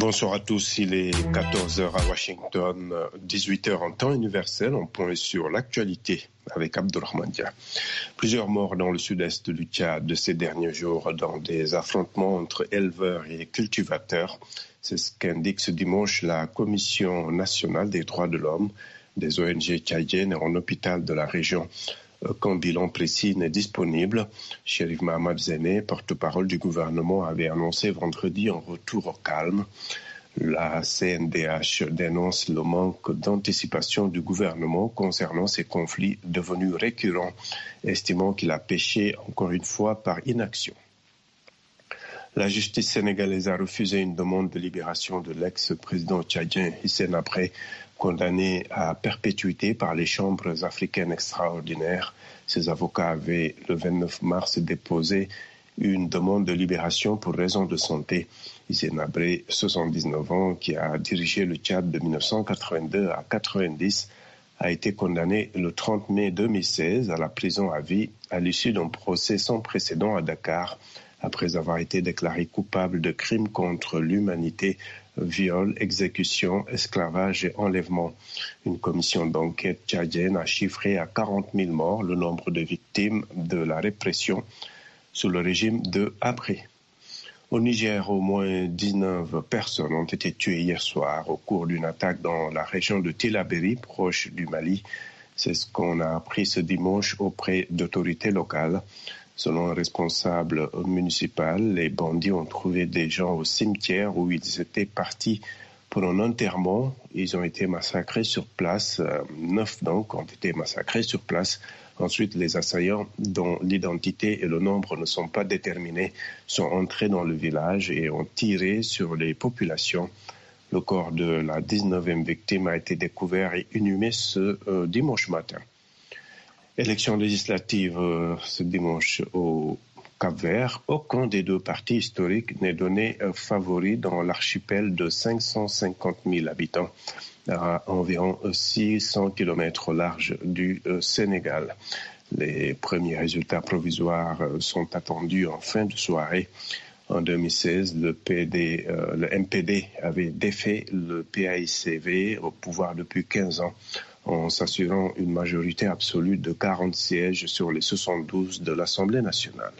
Bonsoir à tous, il est 14h à Washington, 18h en temps universel. On point sur l'actualité avec Abdurrahman Dia. Plusieurs morts dans le sud-est du Tchad de ces derniers jours dans des affrontements entre éleveurs et cultivateurs. C'est ce qu'indique ce dimanche la Commission nationale des droits de l'homme des ONG tchadiennes en hôpital de la région. Quand bilan précis n'est disponible, Chérif Mahamad Zene, porte-parole du gouvernement, avait annoncé vendredi un retour au calme. La CNDH dénonce le manque d'anticipation du gouvernement concernant ces conflits devenus récurrents, estimant qu'il a péché encore une fois par inaction. La justice sénégalaise a refusé une demande de libération de l'ex-président tchadien Hissène Habré, condamné à perpétuité par les chambres africaines extraordinaires. Ses avocats avaient, le 29 mars, déposé une demande de libération pour raison de santé. Hissène Habré, 79 ans, qui a dirigé le Tchad de 1982 à 1990, a été condamné le 30 mai 2016 à la prison à vie à l'issue d'un procès sans précédent à Dakar, après avoir été déclaré coupable de crimes contre l'humanité, viol, exécution, esclavage et enlèvement. Une commission d'enquête tchadienne a chiffré à 40 000 morts le nombre de victimes de la répression sous le régime de Habré. Au Niger, au moins 19 personnes ont été tuées hier soir au cours d'une attaque dans la région de Tillabéri, proche du Mali. C'est ce qu'on a appris ce dimanche auprès d'autorités locales. Selon un responsable municipal, les bandits ont trouvé des gens au cimetière où ils étaient partis pour un enterrement. Ils ont été massacrés sur place. 9 donc ont été massacrés sur place. Ensuite, les assaillants, dont l'identité et le nombre ne sont pas déterminés, sont entrés dans le village et ont tiré sur les populations. Le corps de la 19e victime a été découvert et inhumé ce dimanche matin. Élection législative ce dimanche au Cap-Vert. Aucun des deux partis historiques n'est donné favori dans l'archipel de 550 000 habitants, à environ 600 km au large du Sénégal. Les premiers résultats provisoires sont attendus en fin de soirée. En 2016, le MPD avait défait le PAICV au pouvoir depuis 15 ans. En s'assurant une majorité absolue de 40 sièges sur les 72 de l'Assemblée nationale.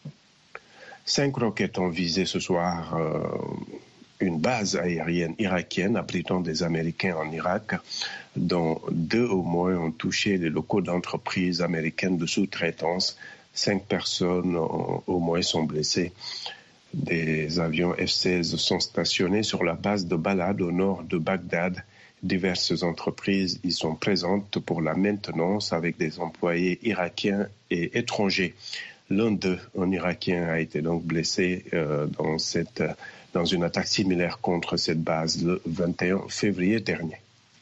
5 roquettes ont visé ce soir une base aérienne irakienne abritant des Américains en Irak, dont 2 au moins ont touché les locaux d'entreprises américaines de sous-traitance. 5 personnes au moins sont blessées. Des avions F-16 sont stationnés sur la base de Balad au nord de Bagdad. Diverses entreprises y sont présentes pour la maintenance avec des employés irakiens et étrangers. L'un d'eux, un Irakien, a été donc blessé dans une attaque similaire contre cette base le 21 février dernier.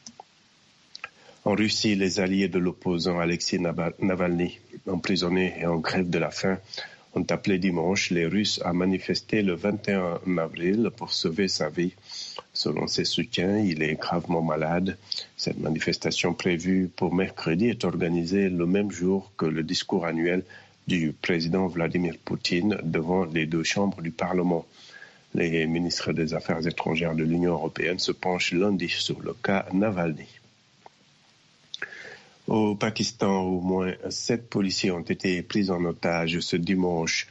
En Russie, les alliés de l'opposant Alexei Navalny, emprisonné et en grève de la faim, ont appelé dimanche les Russes à manifester le 21 avril pour sauver sa vie. Selon ses soutiens, il est gravement malade. Cette manifestation prévue pour mercredi est organisée le même jour que le discours annuel du président Vladimir Poutine devant les 2 chambres du Parlement. Les ministres des Affaires étrangères de l'Union européenne se penchent lundi sur le cas Navalny. Au Pakistan, au moins 7 policiers ont été pris en otage ce dimanche.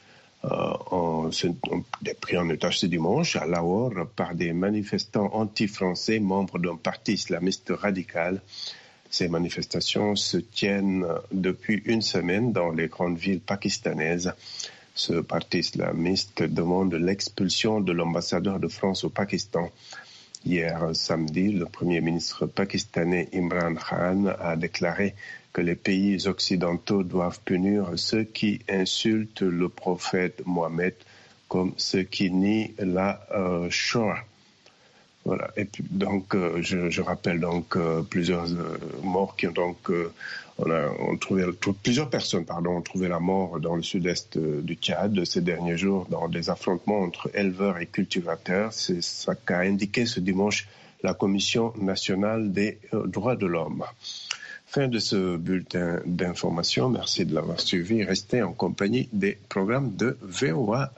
Pris en otage ce dimanche à Lahore par des manifestants anti-français membres d'un parti islamiste radical. Ces manifestations se tiennent depuis une semaine dans les grandes villes pakistanaises. Ce parti islamiste demande l'expulsion de l'ambassadeur de France au Pakistan. Hier samedi, le Premier ministre pakistanais Imran Khan a déclaré que les pays occidentaux doivent punir ceux qui insultent le prophète Mohammed comme ceux qui nient la Shoah. Voilà. Et puis, donc, je rappelle donc plusieurs morts qui ont donc plusieurs personnes ont trouvé la mort dans le sud-est du Tchad ces derniers jours dans des affrontements entre éleveurs et cultivateurs. C'est ça qu'a indiqué ce dimanche la Commission nationale des droits de l'homme. Fin de ce bulletin d'information. Merci de l'avoir suivi. Restez en compagnie des programmes de VOA